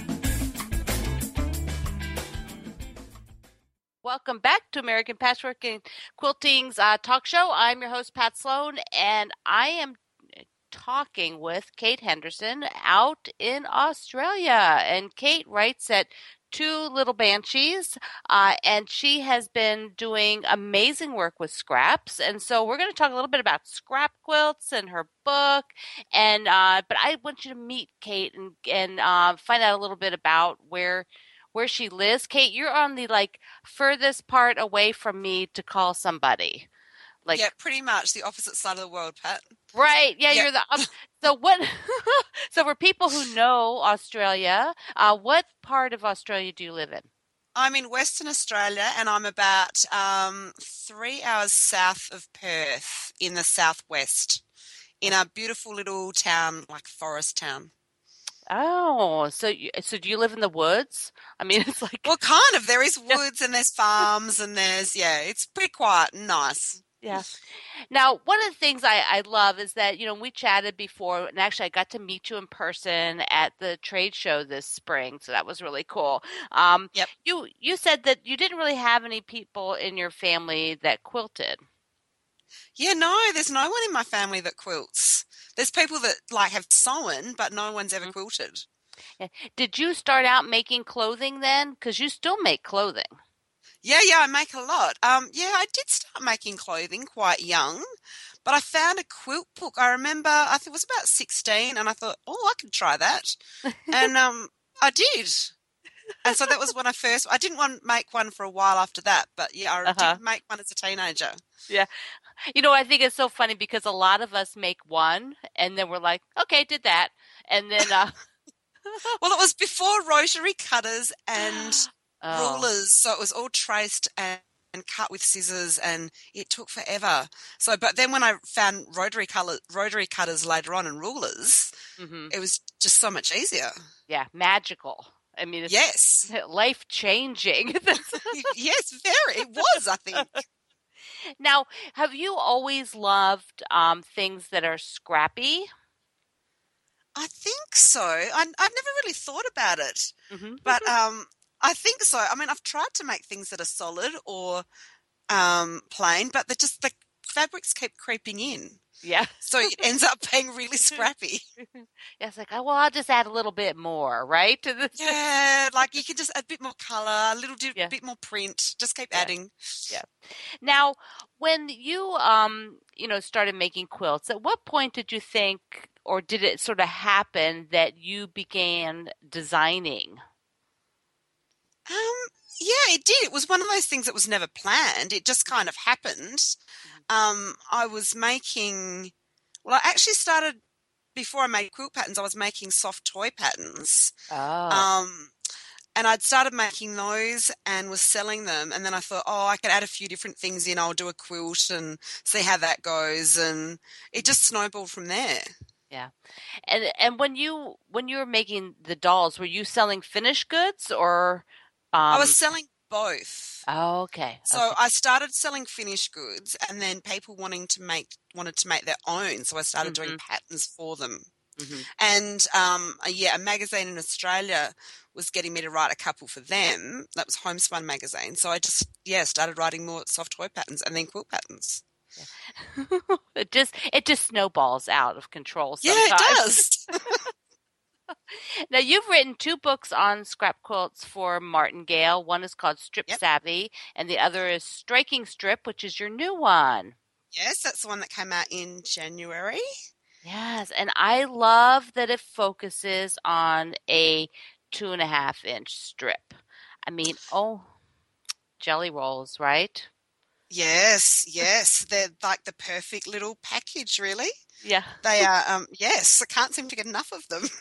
Welcome back to American Patchwork and Quilting's uh, talk show. I'm your host, Pat Sloan, and I am talking with Kate Henderson out in Australia. And Kate writes at Two Little Banshees, uh, and she has been doing amazing work with scraps. And so we're going to talk a little bit about scrap quilts and her book. And uh, but I want you to meet Kate and and uh, find out a little bit about where where she lives. Kate, you're on the like furthest part away from me to call somebody. Like, yeah, pretty much the opposite side of the world, Pat. Right. Yeah, yeah. you're the um, so what so for people who know Australia, uh, what part of Australia do you live in? I'm in Western Australia, and I'm about um, three hours south of Perth in the southwest, in a beautiful little town, like forest town. Oh, so you, so do you live in the woods? I mean, it's like well, kind of. There is woods and there's farms and there's yeah, it's pretty quiet and nice. Yeah. Now, one of the things I, I love is that, you know, we chatted before, and actually I got to meet you in person at the trade show this spring, so that was really cool. Um, Yep. You you said that you didn't really have any people in your family that quilted. Yeah, no, there's no one in my family that quilts. There's people that like have sewn, but no one's ever Mhm. quilted. Yeah. Did you start out making clothing then? Because you still make clothing. Yeah, yeah, I make a lot. Um, yeah, I did start making clothing quite young, but I found a quilt book. I remember, I think it was about sixteen, and I thought, oh, I could try that. And um, I did. And so that was when I first, I didn't want to make one for a while after that, but yeah, I Uh-huh. did make one as a teenager. Yeah. You know, I think it's so funny because a lot of us make one and then we're like, okay, did that. And then, uh, Well, it was before rotary cutters and oh, rulers, so it was all traced and, and cut with scissors, and it took forever. So, but then when I found rotary color, rotary cutters later on and rulers, hmm it was just so much easier. yeah, magical. I mean, it's Yes, life changing. yes, very. It was, I think. Now, have you always loved um, things that are scrappy? I think so. I, I've never really thought about it, hmm but um, I think so. I mean, I've tried to make things that are solid or um, plain, but they just the fabrics keep creeping in. Yeah. So it ends up being really scrappy. Yeah, it's like, oh, well, I'll just add a little bit more, right? To this. Yeah, like you can just add a bit more colour, a little di- Yeah. bit more print. Just keep Yeah. adding. Yeah. Now, when you, um, you know, started making quilts, at what point did you think, or did it sort of happen that you began designing? Um, yeah, it did. It was one of those things that was never planned. It just kind of happened. Um, I was making, well, I actually started before I made quilt patterns. I was making soft toy patterns. Oh. Um, and I'd started making those and was selling them. And then I thought, oh, I could add a few different things in. I'll do a quilt and see how that goes. And it just snowballed from there. Yeah. And and when you when you were making the dolls, were you selling finished goods or um I was selling both. Oh, okay. So okay. I started selling finished goods, and then people wanting to make wanted to make their own. So I started Mhm. doing patterns for them. Mhm. And um, a, yeah, a magazine in Australia was getting me to write a couple for them. That was Homespun magazine. So I just yeah started writing more soft toy patterns and then quilt patterns. It just it just snowballs out of control Yeah, sometimes. it does. Now, you've written two books on scrap quilts for Martingale. One is called Strip Yep. Savvy, and the other is Striking Strip, which is your new one. Yes, that's the one that came out in January. Yes, and I love that it focuses on a two and a half inch strip. I mean, oh, jelly rolls, right? Yes, yes, they're like the perfect little package, really. Yeah. They are. Um, yes, I can't seem to get enough of them.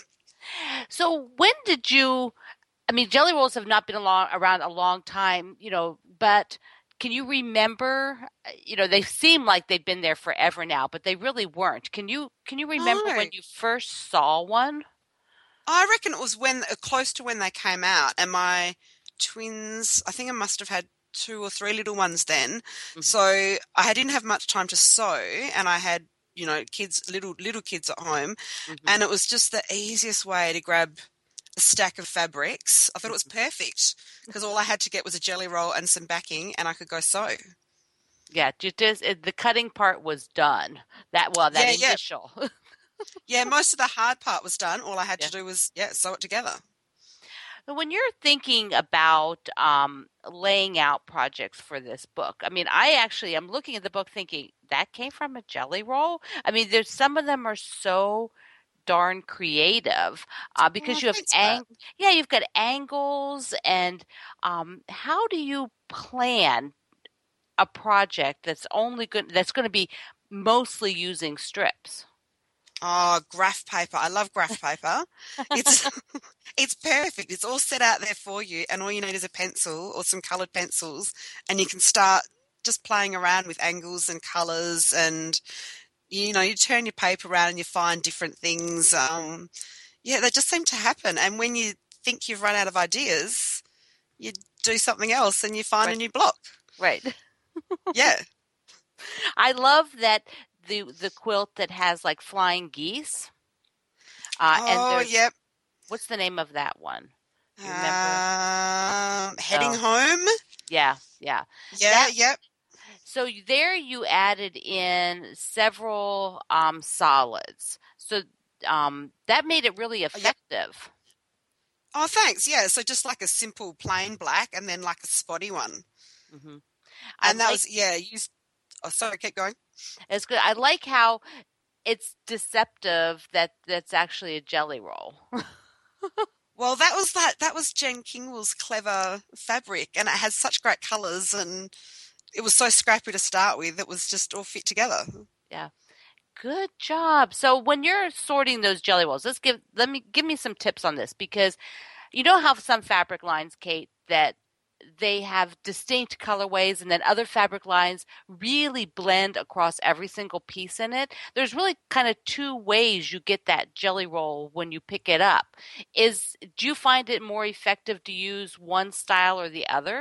So when did you, I mean, jelly rolls have not been along, around a long time, you know, but can you remember, you know, they seem like they've been there forever now, but they really weren't. Can you, can you remember No. when you first saw one? I reckon it was when uh, close to when they came out, and my twins, I think I must have had two or three little ones then. Mhm. So I didn't have much time to sew, and I had, you know, kids, little little kids at home, Mhm. and it was just the easiest way to grab a stack of fabrics. I thought it was perfect because all I had to get was a jelly roll and some backing, and I could go sew. Yeah, just, just it, the cutting part was done. That well, that Yeah, yeah. initial. Yeah, most of the hard part was done. All I had Yeah. to do was yeah sew it together. When you're thinking about um, laying out projects for this book, I mean, I actually am looking at the book thinking that came from a jelly roll. I mean, there's some of them are so darn creative uh, because Oh, you have thanks, Pat. ang- yeah, you've got angles, and um, how do you plan a project that's only good that's going to be mostly using strips? Oh, graph paper. I love graph paper. It's it's perfect. It's all set out there for you, and all you need is a pencil or some coloured pencils, and you can start just playing around with angles and colours, and you know, you turn your paper around and you find different things. Um, yeah, they just seem to happen. And when you think you've run out of ideas, you do something else and you find Right. a new block. Right. Yeah. I love that the the quilt that has like flying geese. Uh, oh, and there's, yep. What's the name of that one? You remember? Um, heading Oh. home. Yeah, yeah. Yeah, That- yep. So there you added in several um, solids. So um, that made it really effective. Oh, thanks. Yeah, so just like a simple plain black and then like a spotty one. Mm-hmm. And that like, was, yeah, used. Oh, sorry, keep going. It's good. I like how it's deceptive that that's actually a jelly roll. Well, that was that. That was Jen Kingwell's clever fabric, and it has such great colours, and it was so scrappy to start with. It was just all fit together. Yeah, good job. So when you're sorting those jelly rolls, let's give let me give me some tips on this, because you know how some fabric lines, Kate, that they have distinct colorways, and then other fabric lines really blend across every single piece in it. There's really kind of two ways you get that jelly roll when you pick it up. Is do you find it more effective to use one style or the other?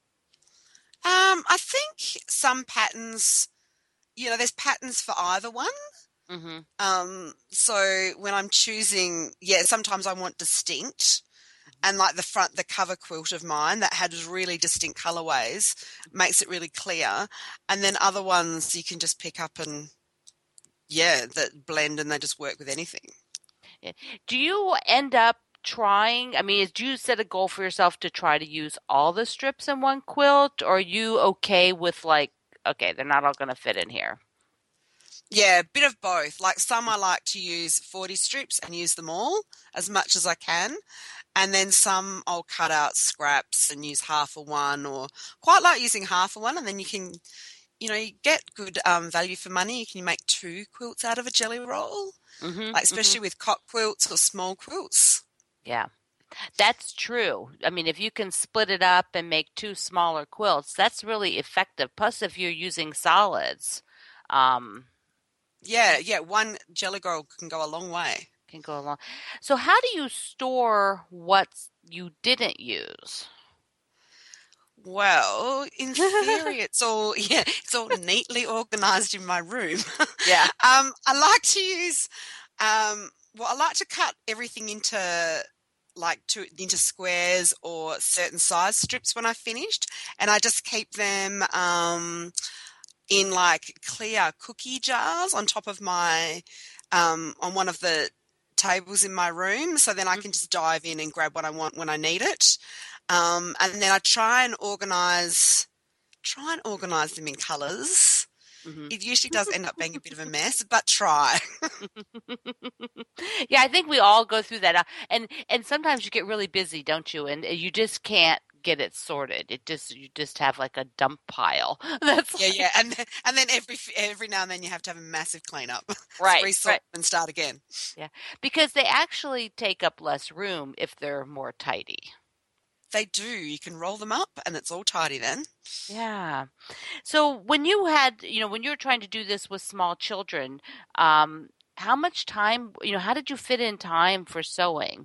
Um, I think some patterns, you know, there's patterns for either one. Mm-hmm. Um, so when I'm choosing, yeah, sometimes I want distinct. And like the front, the cover quilt of mine that had really distinct colorways makes it really clear. And then other ones you can just pick up and, yeah, that blend and they just work with anything. Yeah. Do you end up trying, I mean, do you set a goal for yourself to try to use all the strips in one quilt? Or are you okay with like, okay, they're not all going to fit in here? Yeah, a bit of both. Like some I like to use forty strips and use them all as much as I can. And then some I'll cut out scraps and use half a one, or quite like using half a one. And then you can, you know, you get good um, value for money. You can make two quilts out of a jelly roll, Mm-hmm, like especially mm-hmm. with cot quilts or small quilts. Yeah, that's true. I mean, if you can split it up and make two smaller quilts, that's really effective. Plus, if you're using solids. Um, yeah, yeah, one jelly roll can go a long way. Can go along. So how do you store what you didn't use? Well, in theory, it's all yeah, it's all neatly organized in my room. Yeah. um, I like to use, um, well, I like to cut everything into like to into squares or certain size strips when I finished, and I just keep them um, in like clear cookie jars on top of my um, on one of the tables in my room, so then I can just dive in and grab what I want when I need it. Um, and then I try and organize, try and organize them in colors. Mm-hmm. It usually does end up being a bit of a mess, but try. Yeah, I think we all go through that, and and sometimes you get really busy, don't you? And you just can't get it sorted. It just you just have like a dump pile. That's yeah, like... yeah, and then, and then every every now and then you have to have a massive cleanup, right? Resort right. and start again. Yeah, because they actually take up less room if they're more tidy. They do. You can roll them up, and it's all tidy then. Yeah. So when you had, you know, when you were trying to do this with small children, um, how much time, you know, how did you fit in time for sewing?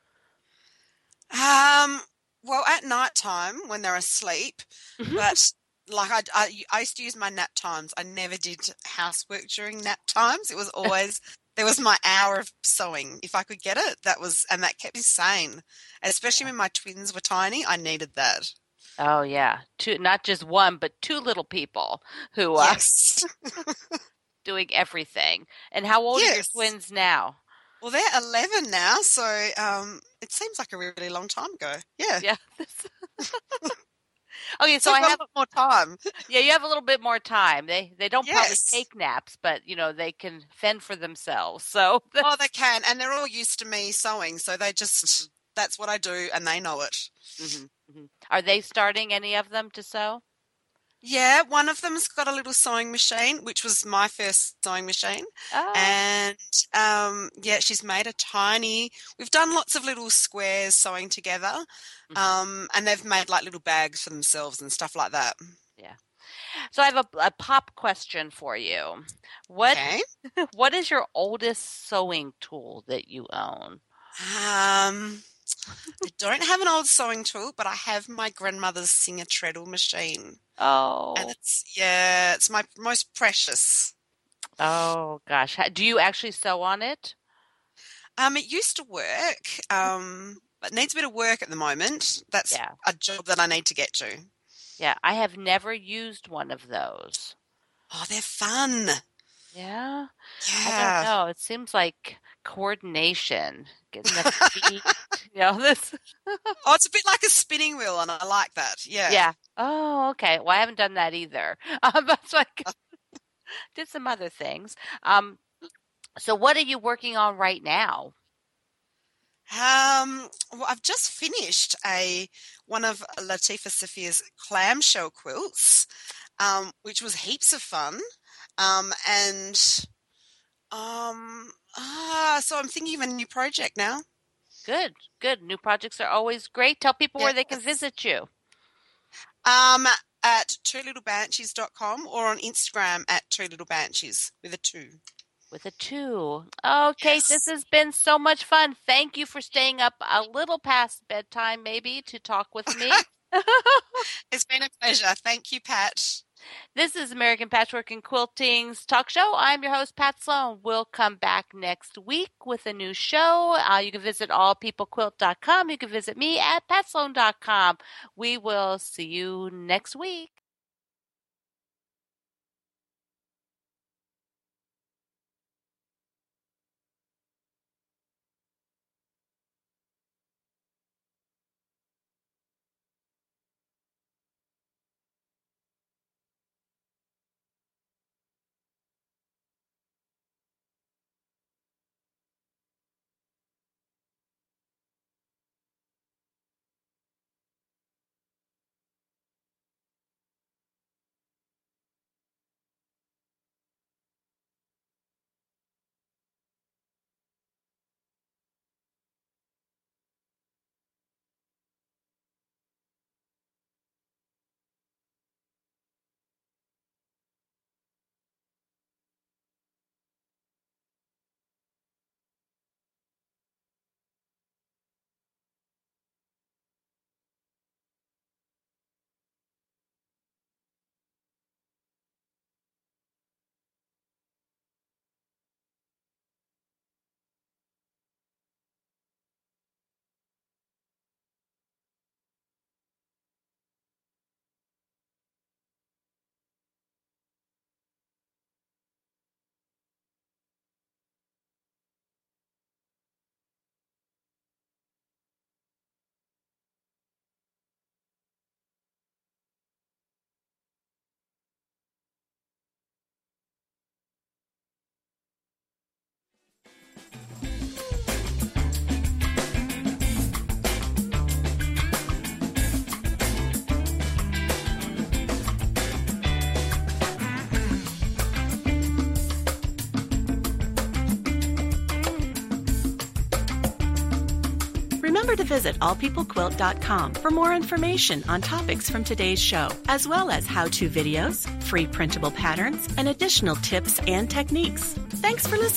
Um. Well, at night time when they're asleep, Mm-hmm. but like I, I, I used to use my nap times. I never did housework during nap times. It was always there was my hour of sewing. If I could get it, that was, and that kept me sane. Especially when my twins were tiny, I needed that. Oh yeah, two, not just one, but two little people who are yes. doing everything. And how old yes. are your twins now? Well, they're eleven now, so um, it seems like a really long time ago. Yeah. Yeah. Okay, so so I have a lot more time. Yeah, you have a little bit more time. They they don't yes. probably take naps, but you know they can fend for themselves. So oh, they can, and they're all used to me sewing, so they just that's what I do, and they know it. Mm-hmm, mm-hmm. Are they starting, any of them, to sew? Yeah, one of them's got a little sewing machine, which was my first sewing machine. Oh. And, um, yeah, she's made a tiny, we've done lots of little squares sewing together. Mm-hmm. Um, and they've made like little bags for themselves and stuff like that. Yeah. So I have a, a pop question for you. What, okay. What is your oldest sewing tool that you own? Um, I don't have an old sewing tool, but I have my grandmother's Singer treadle machine. Oh. And it's, yeah, it's my most precious. Oh, gosh. Do you actually sew on it? Um, it used to work, um, but needs a bit of work at the moment. That's yeah. a job that I need to get to. Yeah, I have never used one of those. Oh, they're fun. Yeah? Yeah. I don't know. It seems like coordination. Getting the feet, you know, this. Oh, it's a bit like a spinning wheel, and I like that. Yeah. Yeah. Oh, okay. Well, I haven't done that either. Um, but so I did some other things. Um, so what are you working on right now? Um, well, I've just finished a one of Latifa Safia's clamshell quilts, um, which was heaps of fun. Um, and um, ah, so I'm thinking of a new project now. Good, good. New projects are always great. Tell people yes. where they can visit you. Um, at two little banshees dot com or on Instagram at two little banshees with a two. With a two. Oh, Kate, yes. This has been so much fun. Thank you for staying up a little past bedtime, maybe, to talk with me. It's been a pleasure. Thank you, Pat. This is American Patchwork and Quilting's talk show. I'm your host, Pat Sloan. We'll come back next week with a new show. Uh, you can visit all people quilt dot com. You can visit me at pat sloan dot com. We will see you next week. Remember to visit all people quilt dot com for more information on topics from today's show, as well as how-to videos, free printable patterns, and additional tips and techniques. Thanks for listening.